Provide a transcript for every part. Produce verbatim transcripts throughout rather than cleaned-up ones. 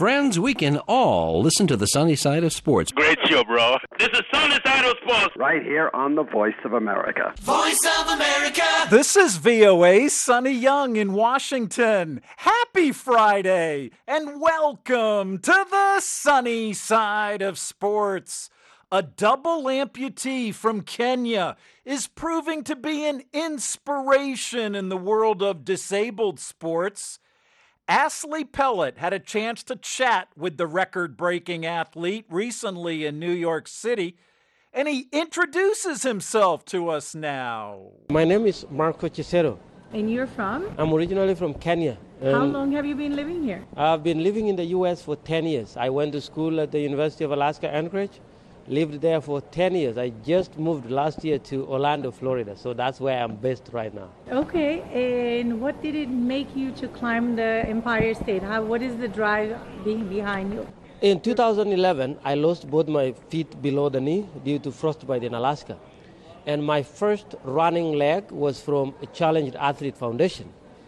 friends, we can all listen to the sunny side of sports. Great show, bro. This is Sunny Side of Sports. Right here on the Voice of America. Voice of America. This is V O A's Sonny Young in Washington. Happy Friday, and welcome to the sunny side of sports. A double amputee from Kenya is proving to be an inspiration in the world of disabled sports. Ashley Pellet had a chance to chat with the record-breaking athlete recently in New York City, and he introduces himself to us now. My name is Marco Cicero. And you're from? I'm originally from Kenya. How long have you been living here? I've been living in the U S for ten years. I went to school at the University of Alaska Anchorage, lived there for ten years. I just moved last year to Orlando, Florida, so that's where I'm based right now. Okay, and what did it make you to climb the Empire State? How, what is the drive being behind you? In two thousand eleven, I lost both my feet below the knee due to frostbite in Alaska. And my first running leg was from a Challenged Athlete Foundation.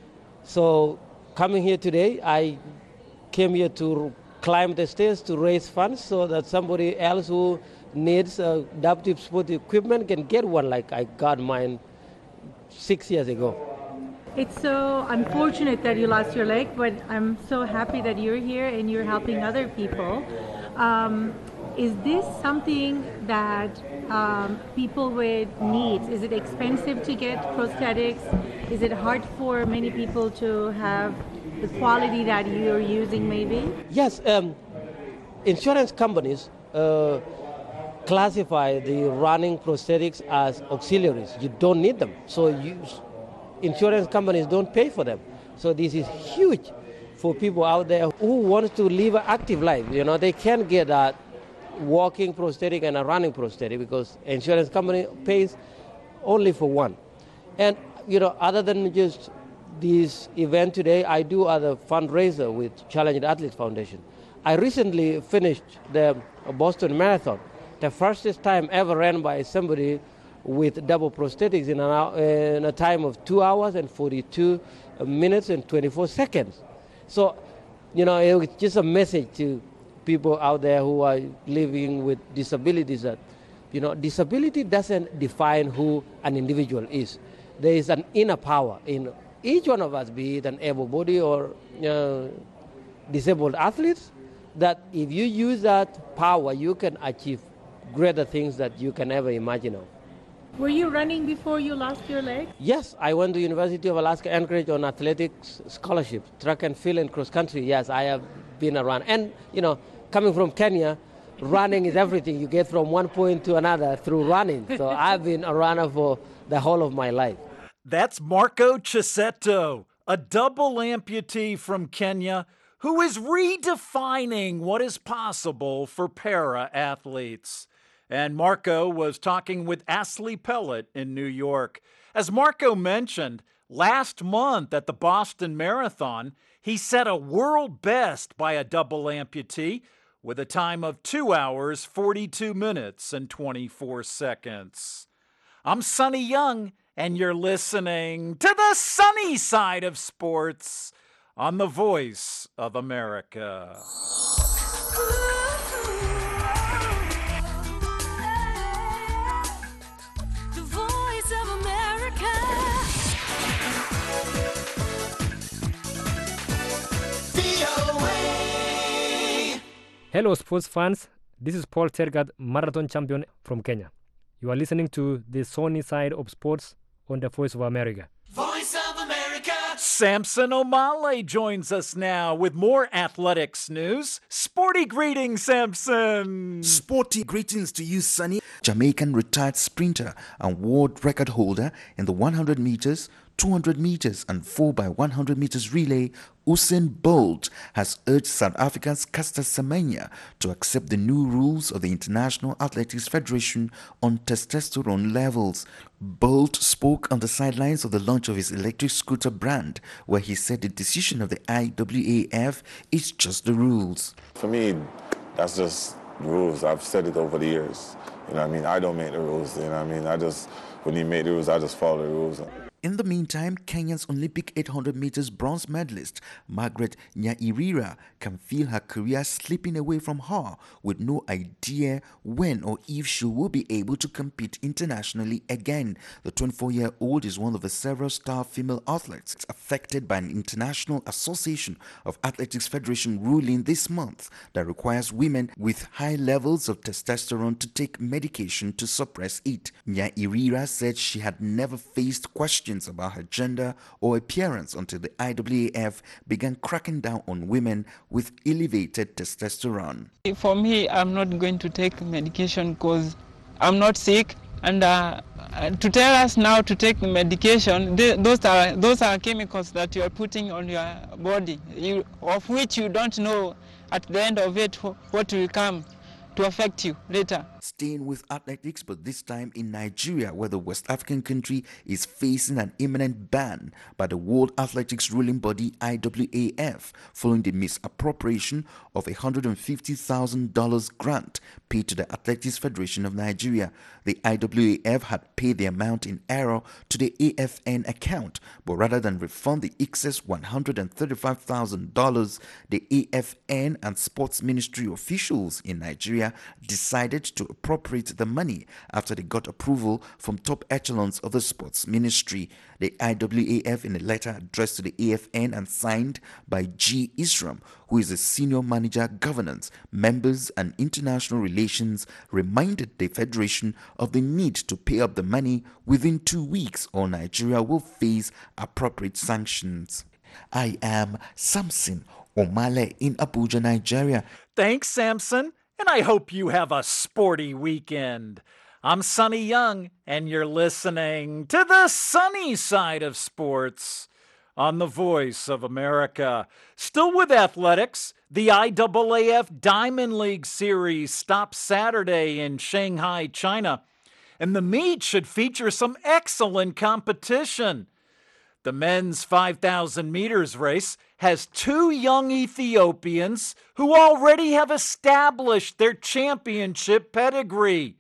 So coming here today, I came here to climb the stairs to raise funds so that somebody else who needs uh, adaptive sport equipment can get one like I got mine six years ago. It's so unfortunate that you lost your leg, but I'm so happy that you're here and you're helping other people. Um, is this something that um, people with needs, is it expensive to get prosthetics? Is it hard for many people to have the quality that you're using maybe? Yes, um, insurance companies uh, classify the running prosthetics as auxiliaries. You don't need them. So you, insurance companies don't pay for them. So this is huge for people out there who want to live an active life. You know, they can't get a walking prosthetic and a running prosthetic because insurance company pays only for one. And, you know, other than just this event today, I do other fundraiser with Challenged Athlete Foundation. I recently finished the Boston Marathon, the fastest time ever ran by somebody with double prosthetics in, an, in a time of two hours and forty-two minutes and twenty-four seconds. So, you know, it was just a message to people out there who are living with disabilities that, you know, disability doesn't define who an individual is. There is an inner power in each one of us, be it an able-bodied or uh, disabled athletes, that if you use that power, you can achieve greater things that you can ever imagine of. Were you running before you lost your leg? Yes, I went to University of Alaska Anchorage on athletics scholarship, track and field and cross country. Yes, I have been a runner. And, you know, coming from Kenya, running is everything. You get from one point to another through running. So I've been a runner for the whole of my life. That's Marco Cisetto, a double amputee from Kenya who is redefining what is possible for para-athletes. And Marco was talking with Ashley Pellet in New York. As Marco mentioned, last month at the Boston Marathon, he set a world best by a double amputee with a time of two hours, forty-two minutes, and twenty-four seconds. I'm Sonny Young, and you're listening to the sunny side of sports on the Voice of America. The Voice of America. V O A. Hello, sports fans. This is Paul Tergat, marathon champion from Kenya. You are listening to the sunny side of sports on the Voice of America. Voice of America. Samson Omale joins us now with more athletics news. Sporty greetings, Samson. Sporty greetings to you, Sonny. Jamaican retired sprinter and world record holder in the one hundred meters, two hundred meters and four by one hundred meters relay, Usain Bolt has urged South Africa's Caster Semenya to accept the new rules of the International Athletics Federation on testosterone levels. Bolt spoke on the sidelines of the launch of his electric scooter brand, where he said the decision of the I W A F is just the rules. For me, that's just rules. I've said it over the years. You know what I mean? I don't make the rules, you know what I mean? I just, when you make the rules, I just follow the rules. In the meantime, Kenya's Olympic eight hundred meters bronze medalist Margaret Nyairira can feel her career slipping away from her with no idea when or if she will be able to compete internationally again. The twenty-four-year-old is one of the several star female athletes affected by an International Association of Athletics Federation ruling this month that requires women with high levels of testosterone to take medication to suppress it. Nyairira said she had never faced questions about her gender or appearance until the I W A F began cracking down on women with elevated testosterone. For me, I'm not going to take medication because I'm not sick, and uh, to tell us now to take medication, they, those are those are chemicals that you are putting on your body, you, of which you don't know at the end of it what will come to affect you later. Staying with athletics, but this time in Nigeria, where the West African country is facing an imminent ban by the World Athletics ruling body I W A F following the misappropriation of a one hundred fifty thousand dollars grant paid to the Athletics Federation of Nigeria. The I W A F had paid the amount in error to the A F N account, but rather than refund the excess one hundred thirty-five thousand dollars, the A F N and Sports Ministry officials in Nigeria decided to appropriate the money after they got approval from top echelons of the sports ministry. The I W A F, in a letter addressed to the A F N and signed by G. Isram, who is the senior manager governance, members and international relations, reminded the federation of the need to pay up the money within two weeks or Nigeria will face appropriate sanctions. I am Samson Omale in Abuja, Nigeria. Thanks, Samson. And I hope you have a sporty weekend. I'm Sonny Young, and you're listening to the sunny side of sports on the Voice of America. Still with athletics, the I A A F Diamond League Series stops Saturday in Shanghai, China, and the meet should feature some excellent competition. The men's five thousand meters race has two young Ethiopians who already have established their championship pedigree.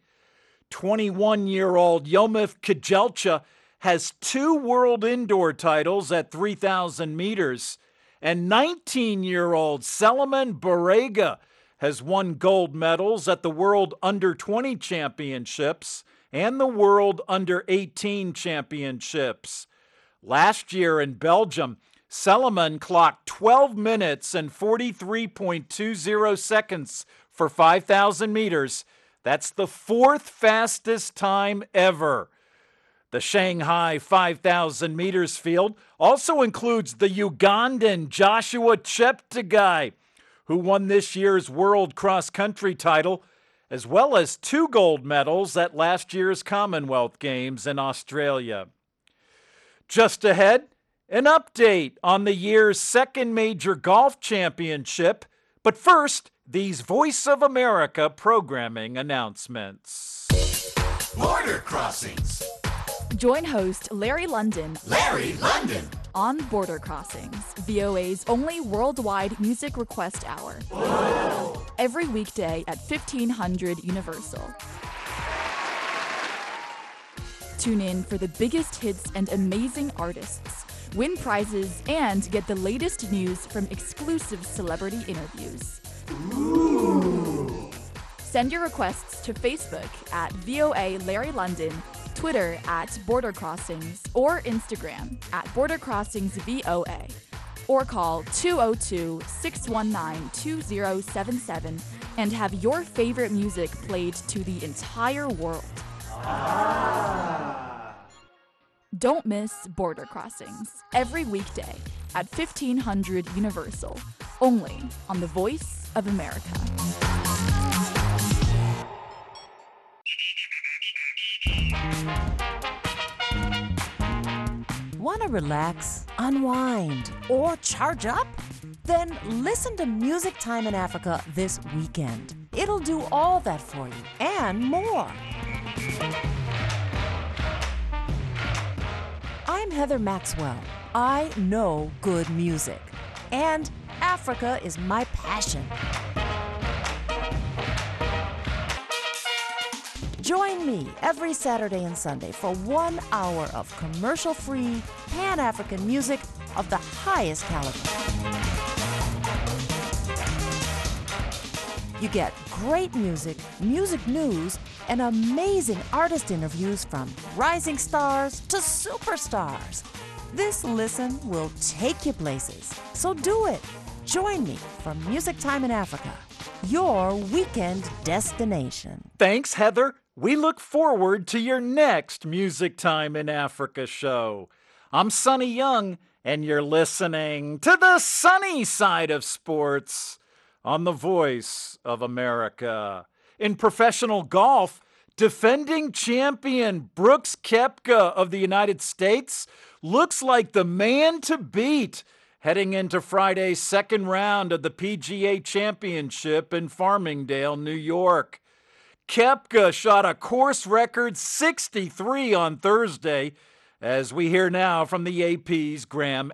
twenty-one-year-old Yomif Kejelcha has two world indoor titles at three thousand meters, and nineteen-year-old Solomon Barega has won gold medals at the World Under twenty Championships and the World Under eighteen Championships. Last year in Belgium, Solomon clocked twelve minutes and forty-three point two zero seconds for five thousand meters. That's the fourth fastest time ever. The Shanghai five thousand meters field also includes the Ugandan Joshua Cheptegei, who won this year's World Cross Country title, as well as two gold medals at last year's Commonwealth Games in Australia. Just ahead, an update on the year's second major golf championship. But first, these Voice of America programming announcements. Border Crossings. Join host Larry London. Larry London. On Border Crossings, V O A's only worldwide music request hour. Whoa. Every weekday at fifteen hundred Universal. Tune in for the biggest hits and amazing artists, win prizes, and get the latest news from exclusive celebrity interviews. Ooh. Send your requests to Facebook at V O A Larry London, Twitter at Border Crossings, or Instagram at Border Crossings V O A. Or call two oh two, six one nine, two oh seven seven and have your favorite music played to the entire world. Ah. Don't miss Border Crossings every weekday at fifteen hundred Universal, only on the Voice of America. Want to relax, unwind, or charge up? Then listen to Music Time in Africa this weekend. It'll do all that for you and more. I'm Heather Maxwell. I know good music, and Africa is my passion. Join me every Saturday and Sunday for one hour of commercial-free, Pan-African music of the highest caliber. You get great music, music news, and amazing artist interviews from rising stars to superstars. This listen will take you places, so do it. Join me for Music Time in Africa, your weekend destination. Thanks, Heather. We look forward to your next Music Time in Africa show. I'm Sonny Young, and you're listening to the sunny side of sports on the Voice of America. In professional golf, defending champion Brooks Koepka of the United States looks like the man to beat heading into Friday's second round of the P G A Championship in Farmingdale, New York. Koepka shot a course record sixty-three on Thursday, as we hear now from the A P's Graham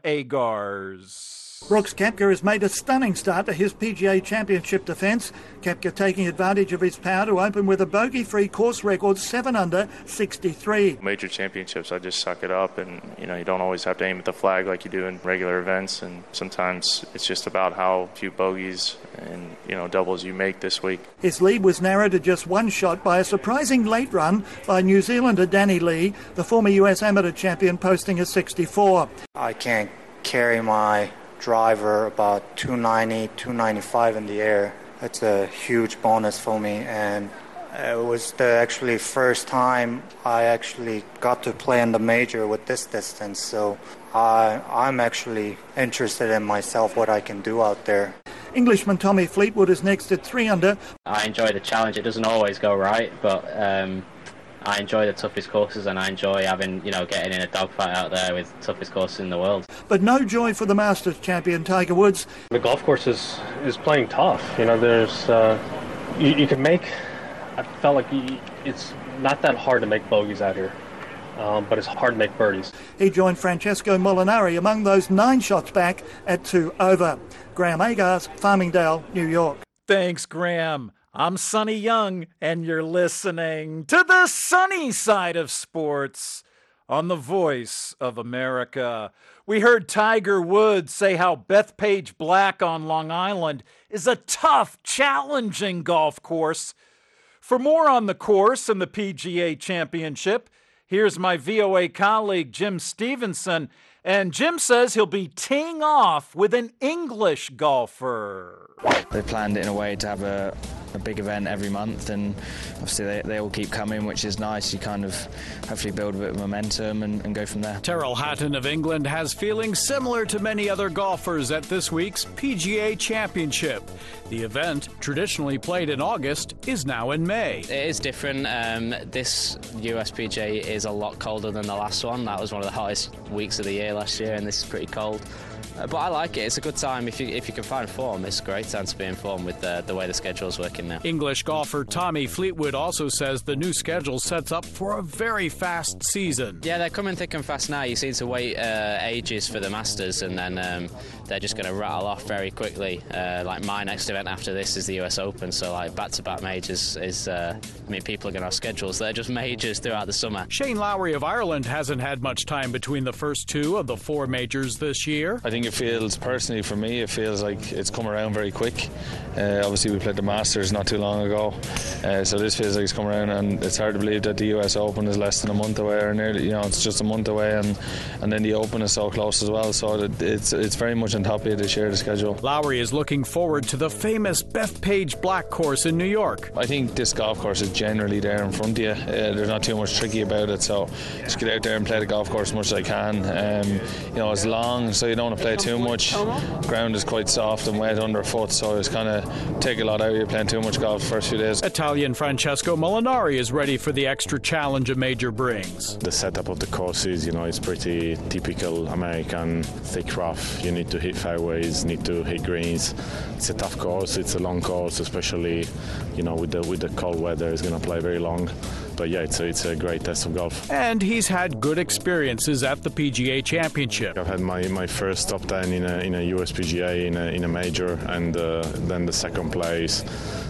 Agars. Brooks Koepka has made a stunning start to his P G A Championship defence. Koepka taking advantage of his power to open with a bogey-free course record seven under sixty-three. Major championships, I just suck it up, and you know you don't always have to aim at the flag like you do in regular events, and sometimes it's just about how few bogeys and you know doubles you make this week. His lead was narrowed to just one shot by a surprising late run by New Zealander Danny Lee, the former U S amateur champion, posting a sixty-four. I can't carry my driver about two ninety, two ninety-five in the air. That's a huge bonus for me, and it was the actually first time I actually got to play in the major with this distance, so I, I'm actually interested in myself, what I can do out there. Englishman Tommy Fleetwood is next at three under. I enjoy the challenge. It doesn't always go right, but um, I enjoy the toughest courses, and I enjoy having, you know, getting in a dogfight out there with the toughest courses in the world. But no joy for the Masters champion Tiger Woods. The golf course is, is playing tough. You know, there's uh, you, you can make. I felt like you, it's not that hard to make bogeys out here, um, but it's hard to make birdies. He joined Francesco Molinari among those nine shots back at two over. Graham Agars, Farmingdale, New York. Thanks, Graham. I'm Sonny Young, and you're listening to the sunny side of sports on the Voice of America. We heard Tiger Woods say how Bethpage Black on Long Island is a tough, challenging golf course. For more on the course and the P G A Championship, here's my V O A colleague Jim Stevenson. And Jim says he'll be teeing off with an English golfer. They planned it in a way to have a, a big event every month, and obviously they, they all keep coming, which is nice. You kind of hopefully build a bit of momentum and, and go from there. Tyrrell Hatton of England has feelings similar to many other golfers at this week's P G A Championship. The event, traditionally played in August, is now in May. It is different. Um, this U S P G A is a lot colder than the last one. That was one of the hottest weeks of the year last year, and this is pretty cold. Uh, but I like it. It's a good time. If you if you can find form, it's a great time to be in form with the, the way the schedule's working now. English golfer Tommy Fleetwood also says the new schedule sets up for a very fast season. Yeah, they're coming thick and fast now. You seem to wait uh, ages for the Masters, and then um, they're just going to rattle off very quickly. Uh, like my next event after this is the U S Open, so like back-to-back majors is. Uh, I mean, people are going to have schedules. They're just majors throughout the summer. Shane Lowry of Ireland hasn't had much time between the first two of the four majors this year. I think it feels, personally for me, it feels like it's come around very quick. Uh, obviously, we played the Masters not too long ago, uh, so this feels like it's come around, and it's hard to believe that the U S Open is less than a month away, or nearly, you know, it's just a month away, and, and then the Open is so close as well. So it, it's it's very much on top of you this year, the schedule. Lowry is looking forward to the famous Bethpage Black course in New York. I think this golf course is generally there in front of you. Uh, there's not too much tricky about it, so just get out there and play the golf course as much as I can. Um, you know, it's long, so you don't want to play too much. Ground is quite soft and wet underfoot, so it's kind of take a lot out of you playing too much golf the first few days. Italian Francesco Molinari is ready for the extra challenge a major brings. The setup of the courses, you know, it's pretty typical American, thick rough. You need to hit fairways, need to hit greens. It's a tough course, it's a long course, especially, you know, with the with the cold weather, it's going to play very long. But yeah, it's a, it's a great test of golf. And he's had good experiences at the P G A Championship. I've had my, my first top ten in a in a U S P G A in a in a major, and uh, then the second place.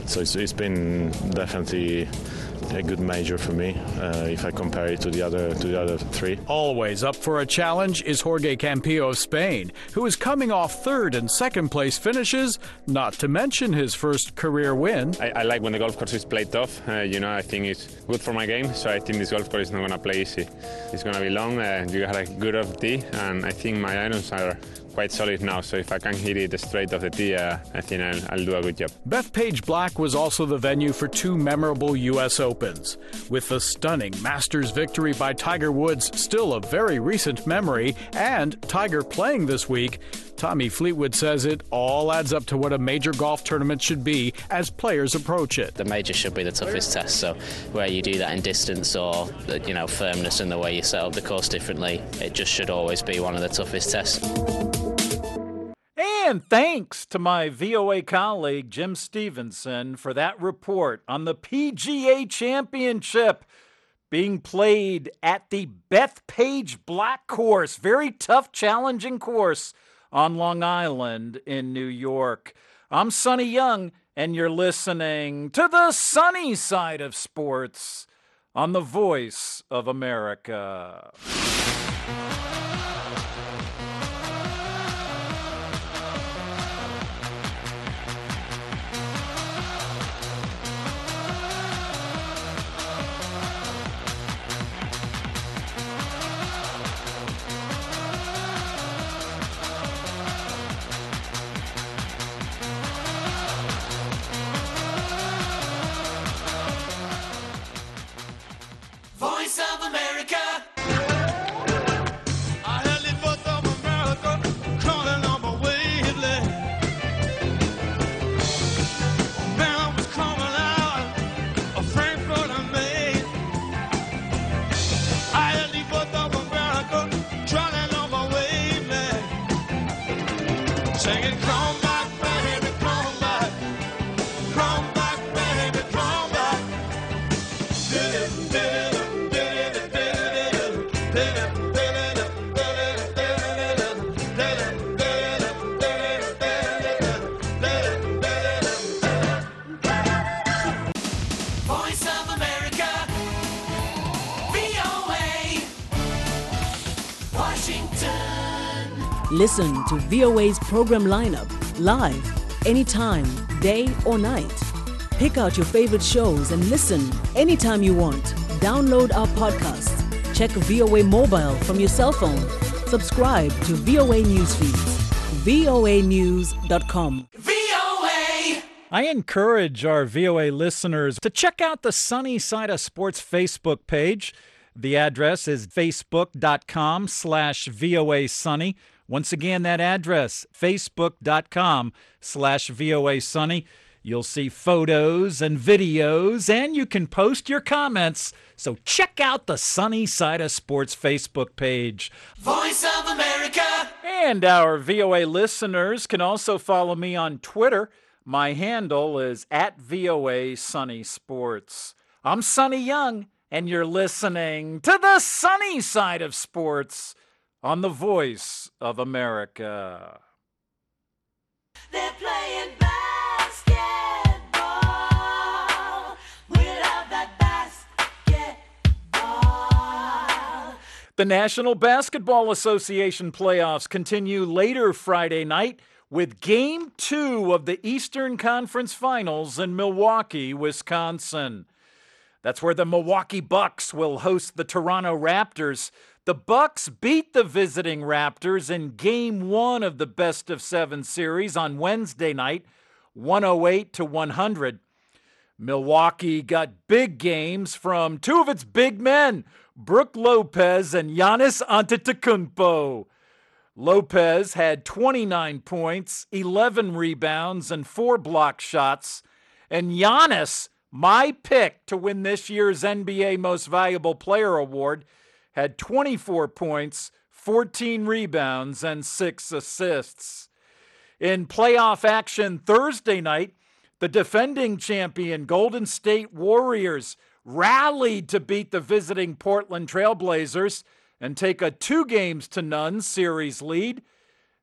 So it's, it's been definitely a good major for me uh, if I compare it to the other to the other three. Always up for a challenge is Jorge Campillo of Spain, who is coming off third and second place finishes, not to mention his first career win. I, I like when the golf course is played tough. Uh, you know, I think it's good for my game, so I think this golf course is not going to play easy. It's going to be long. Uh, you got a good off tee, and I think my irons are quite solid now, so if I can hit it straight off the tee, uh, I think I'll, I'll do a good job. Bethpage Black was also the venue for two memorable U S Opens. With the stunning Masters victory by Tiger Woods still a very recent memory, and Tiger playing this week, Tommy Fleetwood says it all adds up to what a major golf tournament should be as players approach it. The major should be the toughest test, so where you do that in distance or, you know, firmness and the way you set up the course differently, it just should always be one of the toughest tests. And thanks to my V O A colleague Jim Stevenson for that report on the P G A Championship being played at the Bethpage Black course. Very tough, challenging course on Long Island in New York. I'm Sonny Young, and you're listening to the sunny side of sports on the Voice of America. Voice of America. Singing, come back, baby, come back. Come back, baby, come back. Voice of America, V O A, Washington. Listen to V O A's program lineup live, anytime, day or night. Pick out your favorite shows and listen anytime you want. Download our podcasts. Check V O A mobile from your cell phone. Subscribe to V O A Newsfeeds. V O A news dot com. V O A. I encourage our V O A listeners to check out the Sunny Side of Sports Facebook page. The address is facebook.com slash VOA Sunny. Once again, that address, facebook.com slash VOA Sunny. You'll see photos and videos, and you can post your comments. So check out the Sunny Side of Sports Facebook page. Voice of America. And our V O A listeners can also follow me on Twitter. My handle is at V O A Sunny Sports. I'm Sonny Young, and you're listening to the Sunny Side of Sports on the Voice of America. They're playing basketball. We love that basketball. The National Basketball Association playoffs continue later Friday night with Game two of the Eastern Conference Finals in Milwaukee, Wisconsin. That's where the Milwaukee Bucks will host the Toronto Raptors. The Bucks beat the visiting Raptors in Game one of the best-of-seven series on Wednesday night, one oh eight to one hundred. Milwaukee got big games from two of its big men, Brook Lopez and Giannis Antetokounmpo. Lopez had twenty-nine points, eleven rebounds, and four block shots. And Giannis, my pick to win this year's N B A Most Valuable Player Award, had twenty-four points, fourteen rebounds, and six assists. In playoff action Thursday night, the defending champion Golden State Warriors rallied to beat the visiting Portland Trail Blazers and take a two games to none series lead.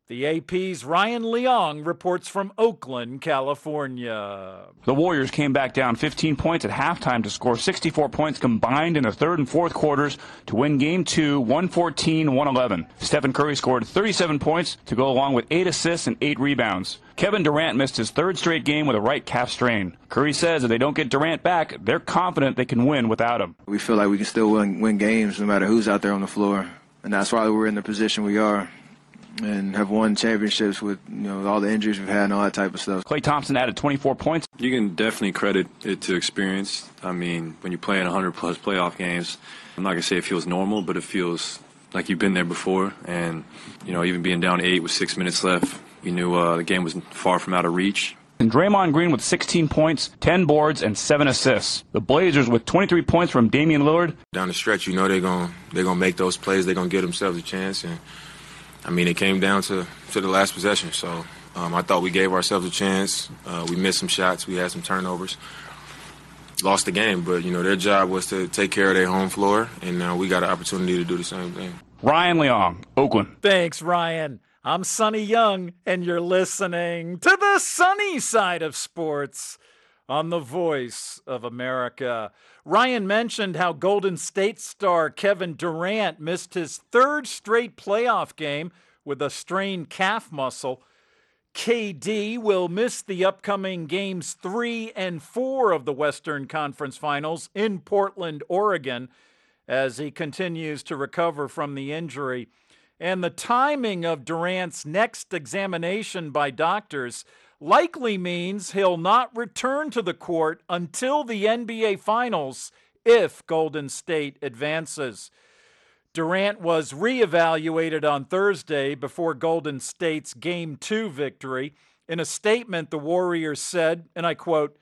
The A P's Ryan Leong reports from Oakland, California. The Warriors came back down fifteen points at halftime to score sixty-four points combined in the third and fourth quarters to win Game two, one fourteen to one eleven. Stephen Curry scored thirty-seven points to go along with eight assists and eight rebounds. Kevin Durant missed his third straight game with a right calf strain. Curry says if they don't get Durant back, they're confident they can win without him. We feel like we can still win, win games no matter who's out there on the floor, and that's why we're in the position we are. And have won championships with, you know, all the injuries we've had and all that type of stuff. Klay Thompson added twenty-four points. You can definitely credit it to experience. I mean, when you're playing one hundred plus playoff games, I'm not going to say it feels normal, but it feels like you've been there before. And, you know, even being down eight with six minutes left, you knew uh, the game was far from out of reach. And Draymond Green with sixteen points, ten boards, and seven assists. The Blazers with twenty-three points from Damian Lillard. Down the stretch, you know they're going they're gonna make those plays. They're going to give themselves a chance. And I mean, it came down to, to the last possession, so um, I thought we gave ourselves a chance. Uh, we missed some shots. We had some turnovers. Lost the game, but, you know, their job was to take care of their home floor, and uh, we got an opportunity to do the same thing. Ryan Leong, Oakland. Thanks, Ryan. I'm Sonny Young, and you're listening to the sunny side of sports on the Voice of America. Ryan mentioned how Golden State star Kevin Durant missed his third straight playoff game with a strained calf muscle. K D will miss the upcoming games three and four of the Western Conference Finals in Portland, Oregon, as he continues to recover from the injury. And the timing of Durant's next examination by doctors likely means he'll not return to the court until the N B A Finals if Golden State advances. Durant was reevaluated on Thursday before Golden State's Game two victory. In a statement, the Warriors said, and I quote,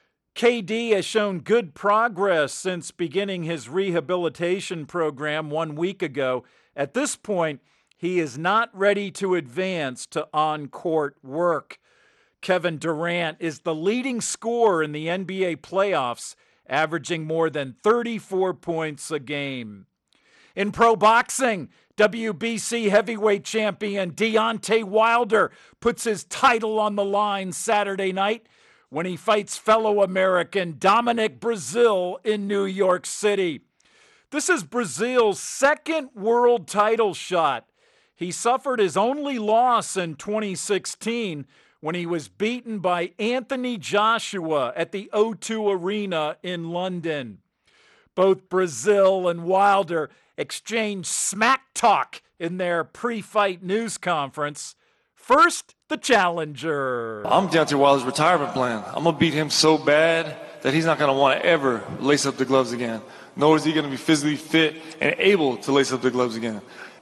K D has shown good progress since beginning his rehabilitation program one week ago. At this point, he is not ready to advance to on-court work. Kevin Durant is the leading scorer in the N B A playoffs, averaging more than thirty-four points a game. In pro boxing, W B C heavyweight champion Deontay Wilder puts his title on the line Saturday night when he fights fellow American Dominic Breazeale in New York City. This is Breazeale's second world title shot. He suffered his only loss in twenty sixteen when he was beaten by Anthony Joshua at the O two Arena in London. Both Breazeale and Wilder exchanged smack talk in their pre-fight news conference. First, the challenger. I'm Deontay Wilder's retirement plan. I'm going to beat him so bad that he's not going to want to ever lace up the gloves again. Nor is he going to be physically fit and able to lace up the gloves again.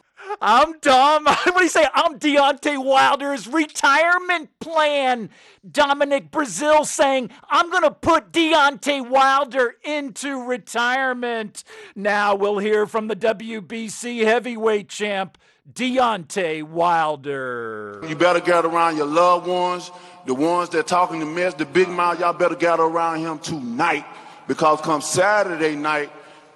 I'm Dom. What do you say? I'm Deontay Wilder's retirement plan. Dominic Breazeale saying, I'm going to put Deontay Wilder into retirement. Now we'll hear from the W B C heavyweight champ, Deontay Wilder. You better gather around your loved ones, the ones that talking the mess, the big mouth. Y'all better gather around him tonight, because come Saturday night,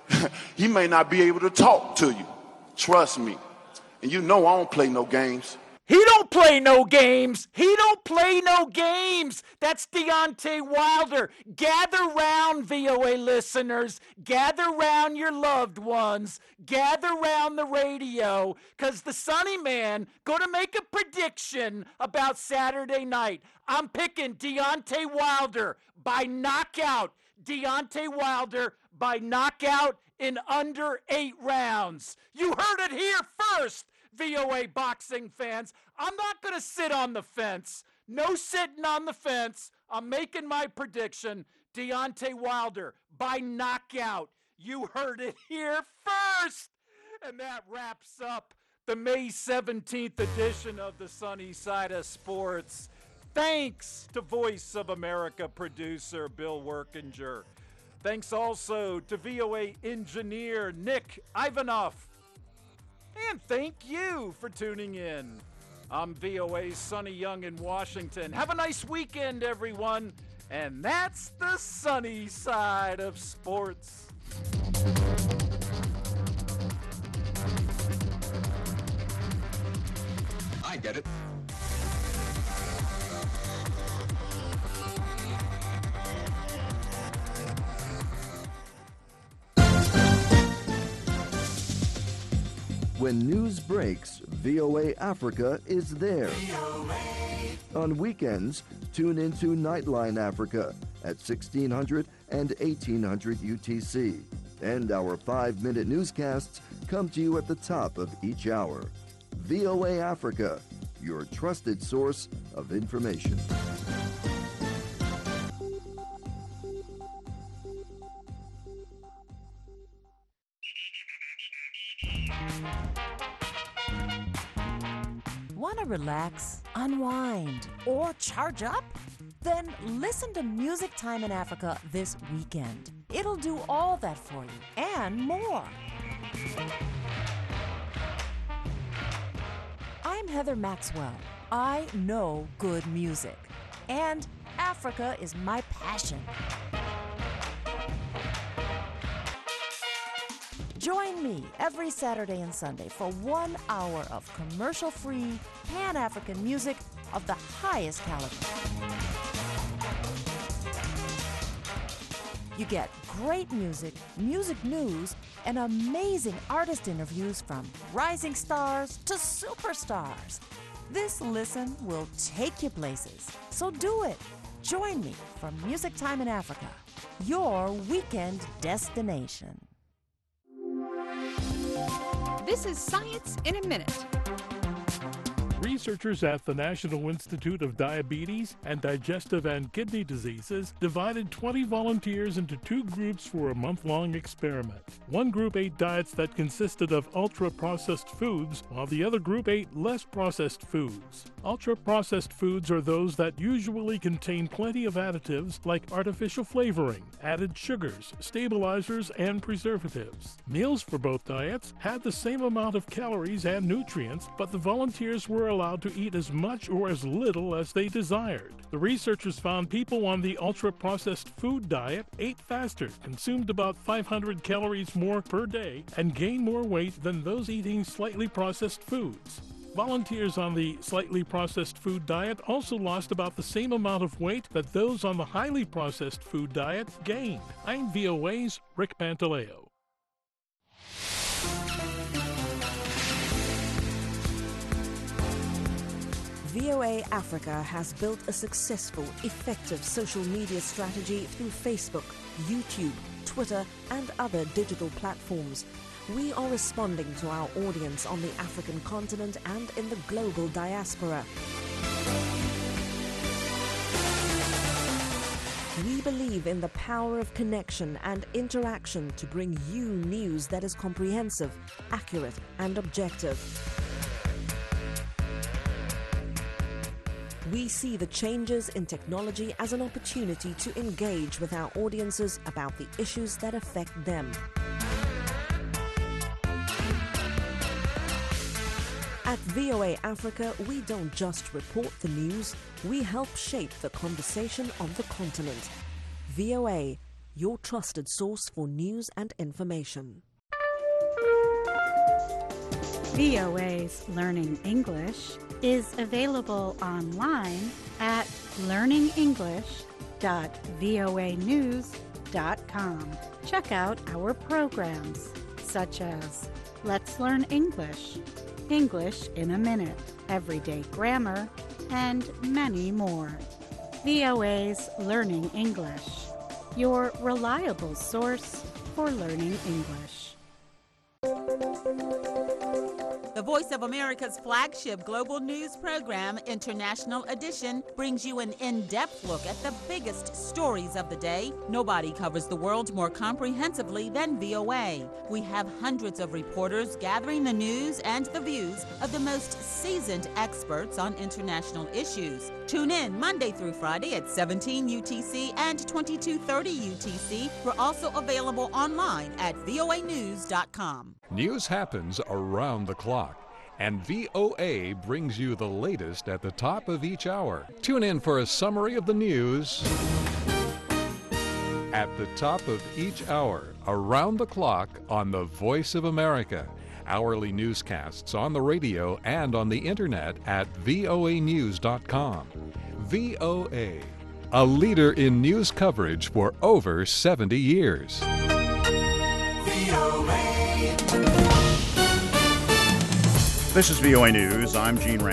he may not be able to talk to you. Trust me. And you know I don't play no games. He don't play no games. He don't play no games. That's Deontay Wilder. Gather round, V O A listeners. Gather round your loved ones. Gather round the radio, because the Sunny Man going to make a prediction about Saturday night. I'm picking Deontay Wilder by knockout. Deontay Wilder by knockout in under eight rounds. You heard it here first, V O A boxing fans. I'm not going to sit on the fence. No sitting on the fence. I'm making my prediction. Deontay Wilder by knockout. You heard it here first. And that wraps up the May seventeenth edition of the Sunny Side of Sports. Thanks to Voice of America producer Bill Workinger. Thanks also to V O A engineer Nick Ivanoff. And thank you for tuning in. I'm V O A's Sonny Young in Washington. Have a nice weekend, everyone. And that's the sunny side of sports. I get it. When news breaks, V O A Africa is there. On weekends, tune into Nightline Africa at sixteen hundred and eighteen hundred U T C. And our five-minute newscasts come to you at the top of each hour. V O A Africa, your trusted source of information. Want to relax, unwind, or charge up? Then listen to Music Time in Africa this weekend. It'll do all that for you and more. I'm Heather Maxwell. I know good music, and Africa is my passion. Join me every Saturday and Sunday for one hour of commercial-free, Pan-African music of the highest caliber. You get great music, music news, and amazing artist interviews from rising stars to superstars. This listen will take you places, so do it. Join me for Music Time in Africa, your weekend destination. This is Science in a Minute. Researchers at the National Institute of Diabetes and Digestive and Kidney Diseases divided twenty volunteers into two groups for a month-long experiment. One group ate diets that consisted of ultra-processed foods, while the other group ate less processed foods. Ultra-processed foods are those that usually contain plenty of additives like artificial flavoring, added sugars, stabilizers, and preservatives. Meals for both diets had the same amount of calories and nutrients, but the volunteers were allowed to eat as much or as little as they desired. The researchers found people on the ultra-processed food diet ate faster, consumed about five hundred calories more per day, and gained more weight than those eating slightly processed foods. Volunteers on the slightly processed food diet also lost about the same amount of weight that those on the highly processed food diet gained. I'm V O A's Rick Pantaleo. V O A Africa has built a successful, effective social media strategy through Facebook, YouTube, Twitter, and other digital platforms. We are responding to our audience on the African continent and in the global diaspora. We believe in the power of connection and interaction to bring you news that is comprehensive, accurate, and objective. We see the changes in technology as an opportunity to engage with our audiences about the issues that affect them. At V O A Africa, we don't just report the news, we help shape the conversation on the continent. V O A, your trusted source for news and information. V O A's Learning English is available online at learning english dot voa news dot com. Check out our programs such as Let's Learn English, English in a Minute, Everyday Grammar, and many more. V O A's Learning English, your reliable source for learning English. The Voice of America's flagship global news program, International Edition, brings you an in-depth look at the biggest stories of the day. Nobody covers the world more comprehensively than V O A. We have hundreds of reporters gathering the news and the views of the most seasoned experts on international issues. Tune in Monday through Friday at seventeen U T C and twenty-two thirty U T C. We're also available online at V O A news dot com. News happens around the clock, and V O A brings you the latest at the top of each hour. Tune in for a summary of the news at the top of each hour, around the clock on the Voice of America. Hourly newscasts on the radio and on the internet at V O A news dot com. V O A, a leader in news coverage for over seventy years. This is V O A News. I'm Gene Rand.